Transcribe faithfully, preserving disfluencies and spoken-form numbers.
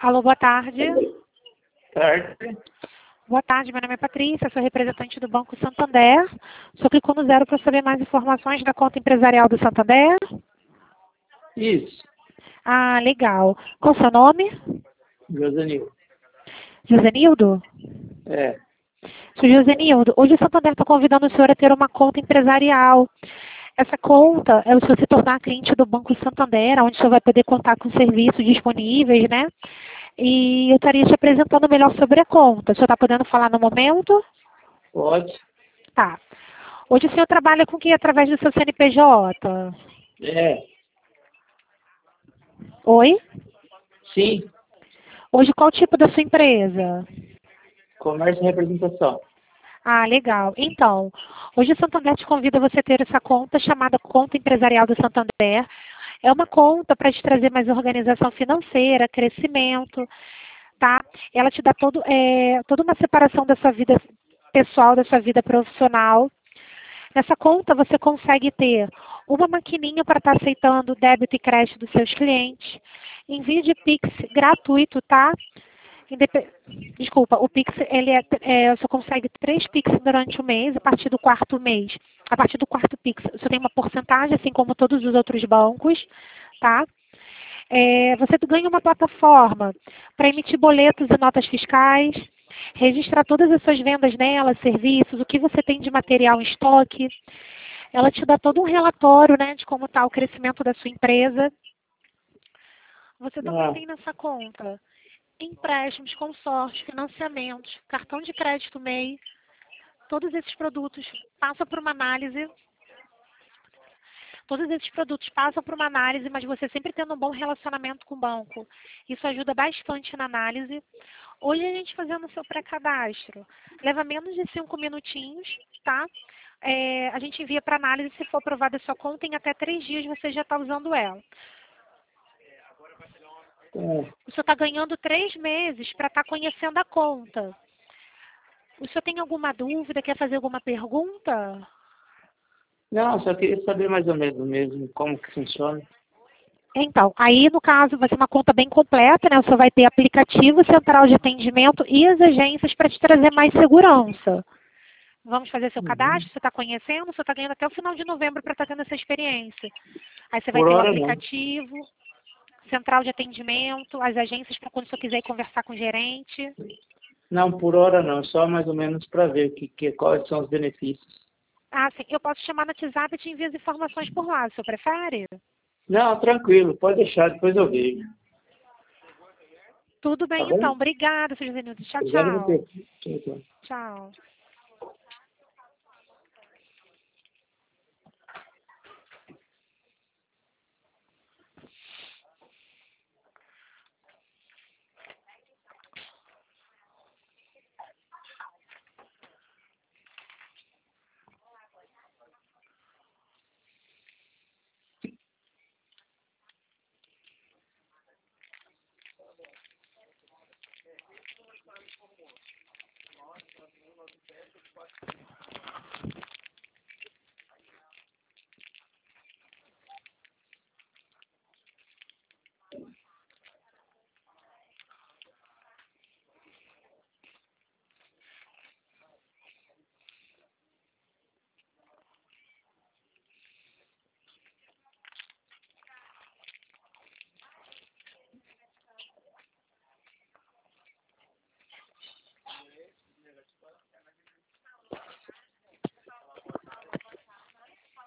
Alô, boa tarde. Tarde. Boa tarde, meu nome é Patrícia, sou representante do Banco Santander. Só clicou no zero para saber mais informações da conta empresarial do Santander. Isso. Ah, legal. Qual o seu nome? Josenil. Josenildo? É. Sou Josenildo. Hoje o Santander está convidando o senhor a ter uma conta empresarial. Essa conta é se você tornar cliente do Banco Santander, onde o senhor vai poder contar com serviços disponíveis, né? E eu estaria te apresentando melhor sobre a conta. O senhor está podendo falar no momento? Pode. Tá. Hoje o senhor trabalha com quem através do seu C N P J? É. Oi? Sim. Hoje qual o tipo da sua empresa? Comércio e representação. Ah, legal. Então, hoje o Santander te convida a você ter essa conta chamada Conta Empresarial do Santander. É uma conta para te trazer mais organização financeira, crescimento, tá? Ela te dá todo, é, toda uma separação da sua vida pessoal, da sua vida profissional. Nessa conta você consegue ter uma maquininha para estar aceitando débito e crédito dos seus clientes, envio de Pix gratuito, tá? Indep... Desculpa, o Pix, ele é, é, você consegue três Pix durante o mês, a partir do quarto mês. A partir do quarto Pix, você tem uma porcentagem, assim como todos os outros bancos, tá? É, você ganha uma plataforma para emitir boletos e notas fiscais, registrar todas as suas vendas nela, serviços, o que você tem de material em estoque. Ela te dá todo um relatório, né, de como está o crescimento da sua empresa. Você também Ah, tem nessa conta empréstimos, consórcios, financiamentos, cartão de crédito M E I. Todos esses produtos passam por uma análise. Todos esses produtos passam por uma análise, mas você sempre tendo um bom relacionamento com o banco. Isso ajuda bastante na análise. Hoje a gente fazendo o seu pré-cadastro. Leva menos de cinco minutinhos, tá? É, a gente envia para análise, se for aprovada a sua conta, em até três dias você já está usando ela. é. O senhor está ganhando três meses para estar conhecendo a conta. O senhor tem alguma dúvida? Quer fazer alguma pergunta? Não, só queria saber mais ou menos mesmo como que funciona. Então, aí no caso vai ser uma conta bem completa, né? O senhor vai ter aplicativo, central de atendimento e as agências para te trazer mais segurança. Vamos fazer seu Uhum. cadastro, você está conhecendo, você está ganhando até o final de novembro para estar tendo essa experiência. Aí você vai Por ter o hora não. aplicativo, central de atendimento, as agências para quando o senhor quiser ir conversar com o gerente. Não, por hora não. Só mais ou menos para ver que, que, quais são os benefícios. Ah, sim, eu posso chamar no WhatsApp e te enviar as informações por lá, o senhor prefere? Não, tranquilo. Pode deixar, depois eu vejo. Tudo Tá bem então, bom? obrigada, senhor Zenildo. Tchau, Obrigado a tchau. você. Tchau, tchau. Tchau.